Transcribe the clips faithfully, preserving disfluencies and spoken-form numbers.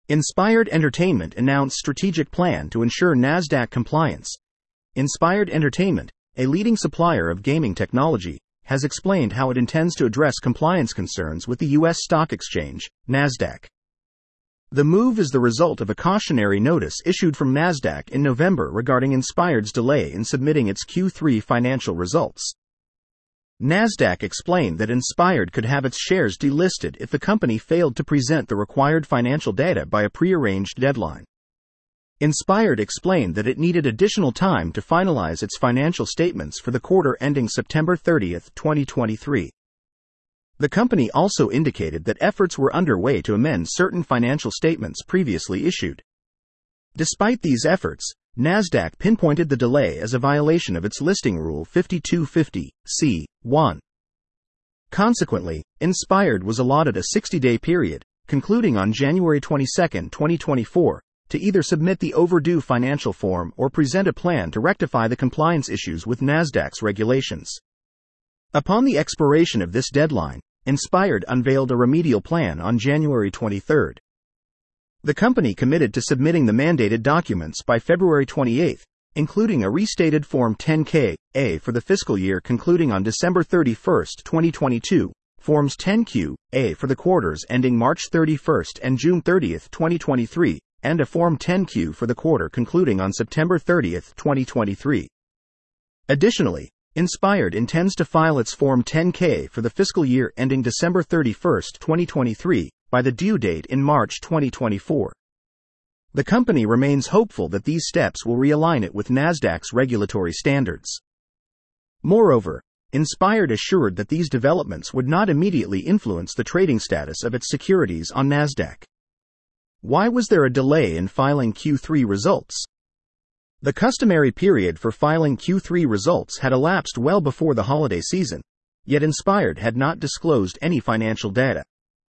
Inspired Entertainment announced strategic plan to ensure NASDAQ compliance. Inspired Entertainment, a leading supplier of gaming technology, has explained how it intends to address compliance concerns with the U S stock exchange, NASDAQ. The move is the result of a cautionary notice issued from NASDAQ in November regarding Inspired's delay in submitting its Q three financial results. NASDAQ explained that Inspired could have its shares delisted if the company failed to present the required financial data by a prearranged deadline. Inspired explained that it needed additional time to finalize its financial statements for the quarter ending September thirtieth, twenty twenty-three. The company also indicated that efforts were underway to amend certain financial statements previously issued. Despite these efforts, NASDAQ pinpointed the delay as a violation of its listing rule fifty-two fifty C one. Consequently, Inspired was allotted a sixty-day period, concluding on January twenty-second, twenty twenty-four, to either submit the overdue financial form or present a plan to rectify the compliance issues with NASDAQ's regulations. Upon the expiration of this deadline, Inspired unveiled a remedial plan on January twenty-third. The company committed to submitting the mandated documents by February twenty-eighth, including a restated Form ten K A for the fiscal year concluding on December thirty-first, twenty twenty-two, Forms ten Q A for the quarters ending March thirty-first and June thirtieth, twenty twenty-three, and a Form ten Q for the quarter concluding on September thirtieth, twenty twenty-three. Additionally, Inspired intends to file its Form ten K for the fiscal year ending December thirty-first, twenty twenty-three, by the due date in March twenty twenty-four. The company remains hopeful that these steps will realign it with NASDAQ's regulatory standards. Moreover, Inspired assured that these developments would not immediately influence the trading status of its securities on NASDAQ. Why was there a delay in filing Q three results? The customary period for filing Q three results had elapsed well before the holiday season, yet Inspired had not disclosed any financial data.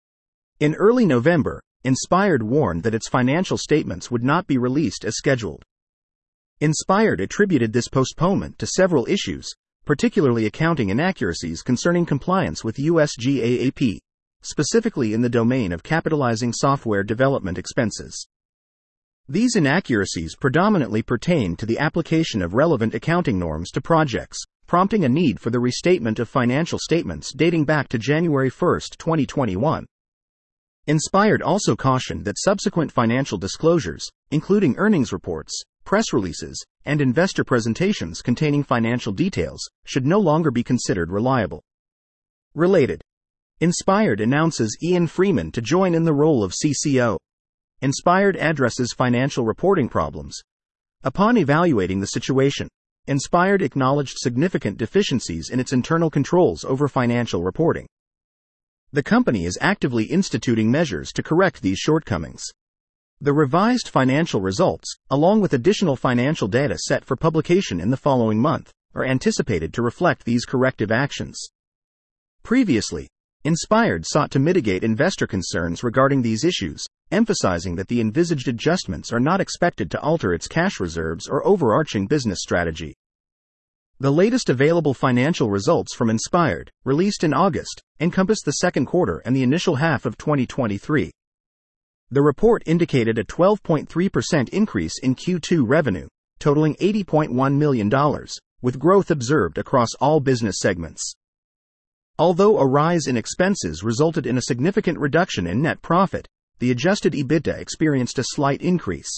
In early November, Inspired warned that its financial statements would not be released as scheduled. Inspired attributed this postponement to several issues, particularly accounting inaccuracies concerning compliance with U S GAAP, specifically in the domain of capitalizing software development expenses. These inaccuracies predominantly pertain to the application of relevant accounting norms to projects, prompting a need for the restatement of financial statements dating back to January first, twenty twenty-one. Inspired also cautioned that subsequent financial disclosures, including earnings reports, press releases, and investor presentations containing financial details, should no longer be considered reliable. Related. Inspired announces Ian Freeman to join in the role of C C O. Inspired addresses financial reporting problems. Upon evaluating the situation, Inspired acknowledged significant deficiencies in its internal controls over financial reporting. The company is actively instituting measures to correct these shortcomings. The revised financial results, along with additional financial data set for publication in the following month, are anticipated to reflect these corrective actions. Previously, Inspired sought to mitigate investor concerns regarding these issues, emphasizing that the envisaged adjustments are not expected to alter its cash reserves or overarching business strategy. The latest available financial results from Inspired, released in August, encompass the second quarter and the initial half of twenty twenty-three. The report indicated a twelve point three percent increase in Q two revenue, totaling eighty point one million dollars, with growth observed across all business segments. Although a rise in expenses resulted in a significant reduction in net profit, the adjusted EBITDA experienced a slight increase.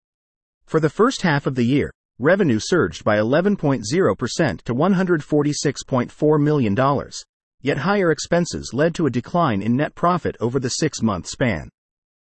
For the first half of the year, revenue surged by eleven point zero percent to one hundred forty-six point four million dollars, yet higher expenses led to a decline in net profit over the six-month span.